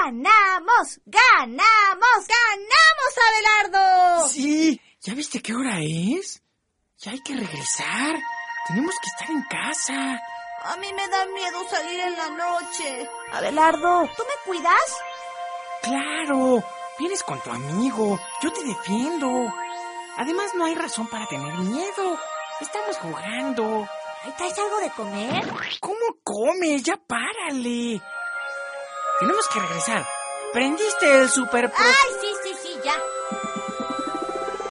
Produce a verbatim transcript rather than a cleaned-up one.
¡Ganamos! ¡Ganamos! ¡Ganamos, Abelardo! Sí, ¿ya viste qué hora es? Ya hay que regresar. Tenemos que estar en casa. A mí me da miedo salir en la noche. Abelardo, ¿tú me cuidas? Claro, vienes con tu amigo. Yo te defiendo. Además, no hay razón para tener miedo. Estamos jugando. ¿Ahí traes algo de comer? ¿Cómo comes? Ya párale. Tenemos que regresar. ¿Prendiste el super... ¡Ay, sí,